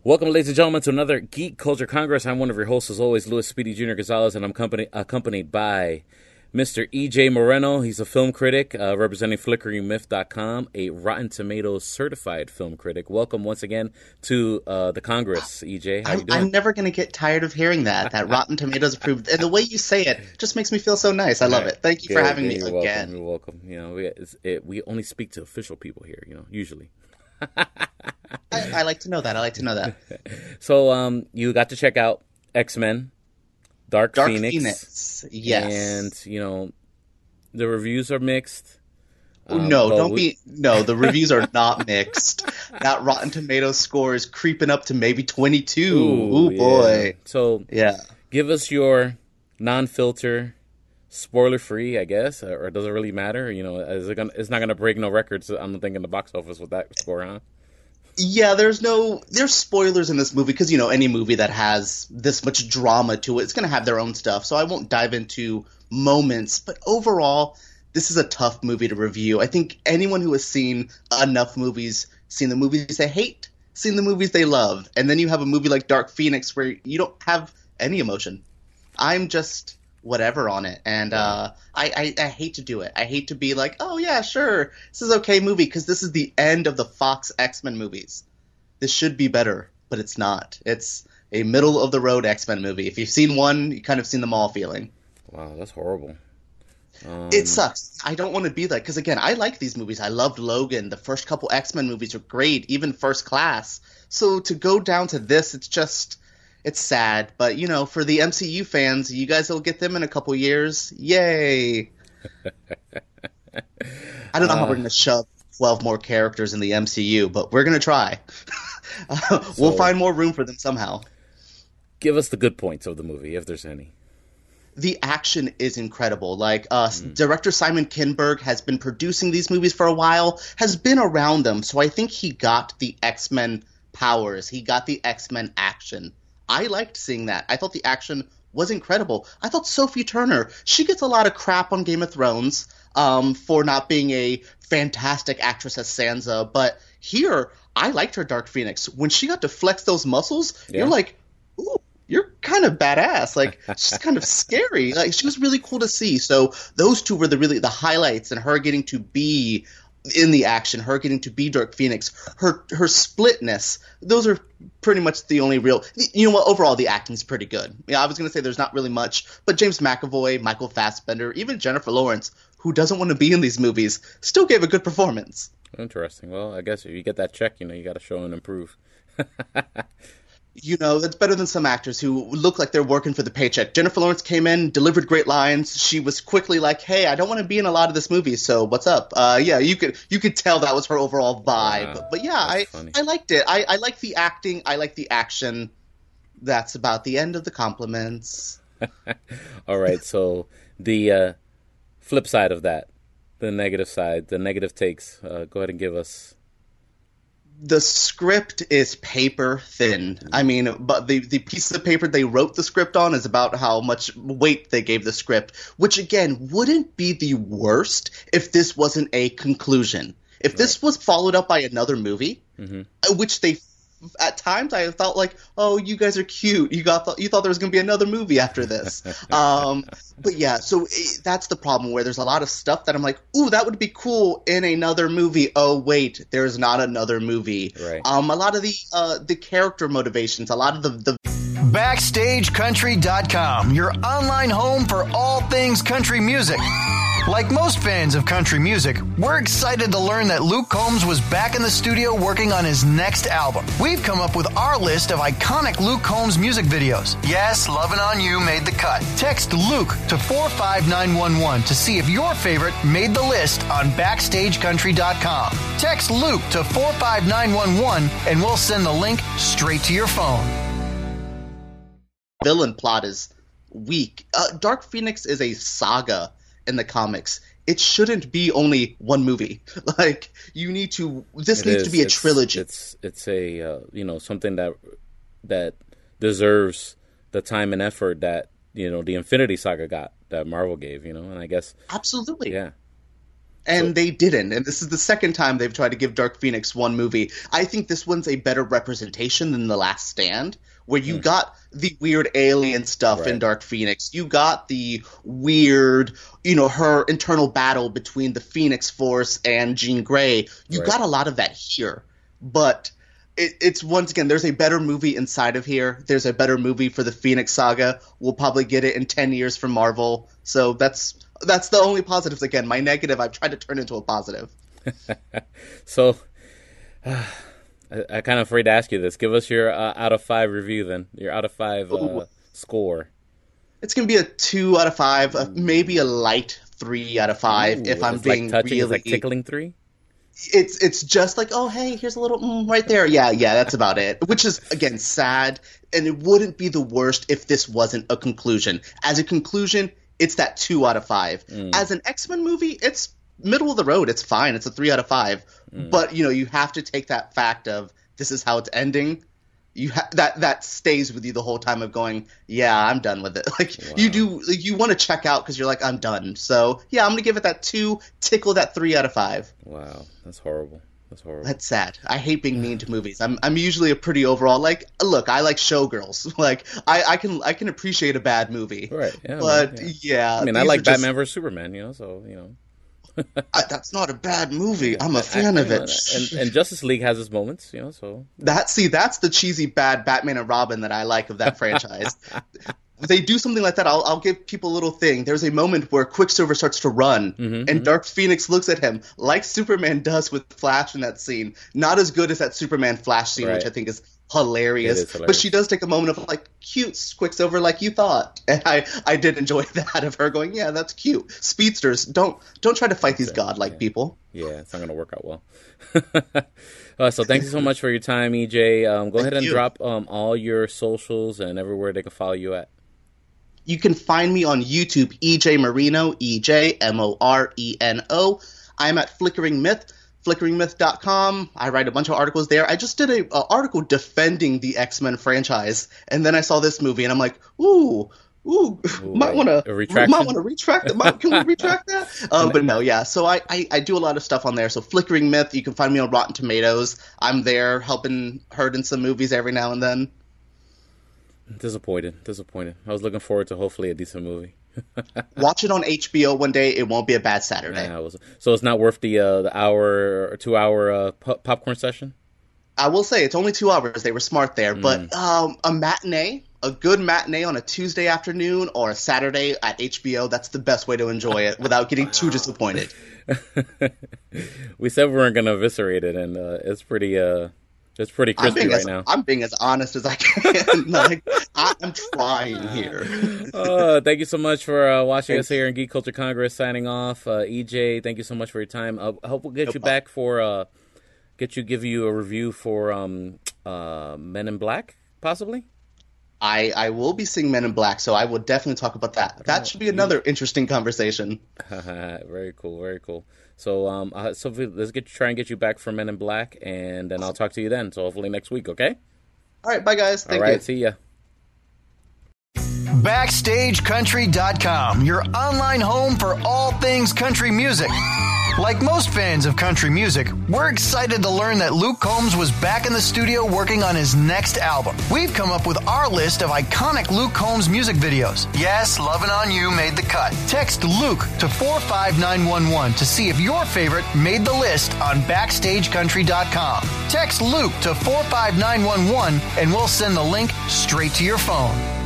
Welcome, ladies and gentlemen, to another Geek Culture Congress. I'm one of your hosts, as always, Luis Speedy Jr. Gonzalez, and I'm accompanied by Mr. E.J. Moreno. He's a film critic representing FlickeringMyth.com, a Rotten Tomatoes certified film critic. Welcome once again to the Congress, E.J. How you doing? I'm never going to get tired of hearing that Rotten Tomatoes approved. And the way you say it just makes me feel so nice. I love it. Thank you for having me again. You're welcome. You know, we only speak to official people here, you know, usually. I like to know that. So you got to check out X-Men, Dark Phoenix. Yes. And, you know, the reviews are mixed. The reviews are not mixed. That Rotten Tomatoes score is creeping up to maybe 22. Ooh boy. Yeah. So give us your non-filter, spoiler-free, I guess, or does it really matter? You know, it's not going to break no records, I don't think, in the box office with that score, huh? Yeah, there's spoilers in this movie because, you know, any movie that has this much drama to it, it's going to have their own stuff. So I won't dive into moments, but overall, this is a tough movie to review. I think anyone who has seen enough movies, seen the movies they hate, seen the movies they love, and then you have a movie like Dark Phoenix where you don't have any emotion. I'm just whatever on it, and I hate to do it. I hate to be like, oh yeah, sure, this is okay movie, because this is the end of the Fox X-Men movies. This should be better, but it's not. It's a middle of the road X-Men movie. If you've seen one, you kind of seen them all feeling. Wow, that's horrible. It sucks. I don't want to be that, because again, I like these movies. I loved Logan. The first couple X-Men movies are great, even First Class. So to go down to this, it's sad, but, you know, for the MCU fans, you guys will get them in a couple years. Yay! I don't know how we're going to shove 12 more characters in the MCU, but we're going to try. We'll find more room for them somehow. Give us the good points of the movie, if there's any. The action is incredible. Like, director Simon Kinberg has been producing these movies for a while, has been around them, so I think he got the X-Men powers. He got the X-Men action. I liked seeing that. I thought the action was incredible. I thought Sophie Turner, she gets a lot of crap on Game of Thrones for not being a fantastic actress as Sansa, but here, I liked her Dark Phoenix. When she got to flex those muscles, you're like, ooh, you're kind of badass. Like, she's kind of scary. Like, she was really cool to see. So those two were the highlights, and her getting to be in the action, her getting to be Dark Phoenix, her splitness, those are pretty much the only real, you know what, overall the acting's pretty good. Yeah, I was going to say there's not really much, but James McAvoy, Michael Fassbender, even Jennifer Lawrence, who doesn't want to be in these movies, still gave a good performance. Interesting. Well, I guess if you get that check, you know, you got to show and improve. You know, that's better than some actors who look like they're working for the paycheck. Jennifer Lawrence came in, delivered great lines. She was quickly like, hey, I don't want to be in a lot of this movie, so what's up? Yeah, you could tell that was her overall vibe. Wow, but yeah, I liked it. I like the acting. I like the action. That's about the end of the compliments. All right, so the flip side of that, the negative side, the negative takes, go ahead and give us. The script is paper thin. I mean, but the piece of paper they wrote the script on is about how much weight they gave the script, which, again, wouldn't be the worst if this wasn't a conclusion. If this was followed up by another movie, which they at times I felt like, oh, you guys are cute. You thought there was going to be another movie after this. But yeah, so that's the problem where there's a lot of stuff that I'm like, ooh, that would be cool in another movie. Oh, wait, there's not another movie. Right. A lot of the character motivations, a lot of the BackstageCountry.com, your online home for all things country music. Like most fans of country music, we're excited to learn that Luke Combs was back in the studio working on his next album. We've come up with our list of iconic Luke Combs music videos. Yes, Lovin' On You made the cut. Text Luke to 45911 to see if your favorite made the list on BackstageCountry.com. Text Luke to 45911 and we'll send the link straight to your phone. Villain plot is weak. Dark Phoenix is a saga in the comics. It shouldn't be only one movie. Like, this needs to be a trilogy. It's a something that deserves the time and effort that, you know, the Infinity Saga got, that Marvel gave, you know, and I guess absolutely. Yeah. And they didn't. And this is the second time they've tried to give Dark Phoenix one movie. I think this one's a better representation than The Last Stand, where you got the weird alien stuff in Dark Phoenix. You got the weird, her internal battle between the Phoenix Force and Jean Grey. You got a lot of that here. But it's once again, there's a better movie inside of here. There's a better movie for the Phoenix Saga. We'll probably get it in 10 years from Marvel. So that's the only positives. Again, my negative, I've tried to turn into a positive. So, I kind of afraid to ask you this. Give us your out of 5 review then. Your out of 5 score. It's going to be a 2 out of 5, maybe a light 3 out of 5. If I'm being touching, really, it's like tickling 3. It's just like, oh hey, here's a little right there. Yeah, that's about it. Which is again sad, and it wouldn't be the worst if this wasn't a conclusion. As a conclusion, it's that 2 out of 5. As an X-Men movie, it's middle of the road. It's fine. It's a 3 out of 5. But you have to take that fact of this is how it's ending. That stays with you the whole time of going, yeah, I'm done with it. Like you want to check out because you're like, I'm done. So yeah, I'm gonna give it that 2, tickle that 3 out of 5. Wow, that's horrible. That's sad. I hate being mean to movies. I'm usually a pretty overall like. Look, I like Showgirls. Like I can appreciate a bad movie. Right. Yeah, but I mean, I like Batman vs Superman. So that's not a bad movie. I'm a fan of it. And Justice League has its moments. So that's the cheesy bad Batman and Robin that I like of that franchise. They do something like that. I'll give people a little thing. There's a moment where Quicksilver starts to run, and Dark Phoenix looks at him like Superman does with Flash in that scene. Not as good as that Superman Flash scene, which I think is hilarious. But she does take a moment of like, cute Quicksilver, like you thought. And I did enjoy that of her going, yeah, that's cute. Speedsters, don't try to fight these godlike people. Yeah, it's not going to work out well. So thank you so much for your time, EJ. Go ahead and drop all your socials and everywhere they can follow you at. You can find me on YouTube, EJ Moreno, EJ Moreno. I'm at Flickering Myth, flickeringmyth.com. I write a bunch of articles there. I just did an article defending the X-Men franchise, and then I saw this movie, and I'm like, might want to retract that. Can we retract that? But no, yeah. So I do a lot of stuff on there. So Flickering Myth, you can find me on Rotten Tomatoes. I'm there helping herd in some movies every now and then. Disappointed. I was looking forward to hopefully a decent movie. Watch it on HBO one day. It won't be a bad Saturday. Yeah, so it's not worth the hour or 2 hour popcorn session? I will say it's only 2 hours. They were smart there. But a matinee, a good matinee on a Tuesday afternoon or a Saturday at HBO, that's the best way to enjoy it without getting too disappointed. We said we weren't going to eviscerate it, and it's pretty crispy right now. I'm being as honest as I can. I'm trying here. Thank you so much for watching us here in Geek Culture Congress. Signing off. EJ, thank you so much for your time. I hope we'll get you back for give you a review for Men in Black, possibly. I will be seeing Men in Black, so I will definitely talk about that. That should be another interesting conversation. Very cool. So, Sophie, let's try and get you back for Men in Black, and then I'll talk to you then. So hopefully next week, okay? All right, bye guys. Thank you. All right, see ya. BackstageCountry.com, your online home for all things country music. Like most fans of country music, we're excited to learn that Luke Combs was back in the studio working on his next album. We've come up with our list of iconic Luke Combs music videos. Yes, Lovin' On You made the cut. Text Luke to 45911 to see if your favorite made the list on BackstageCountry.com. Text Luke to 45911 and we'll send the link straight to your phone.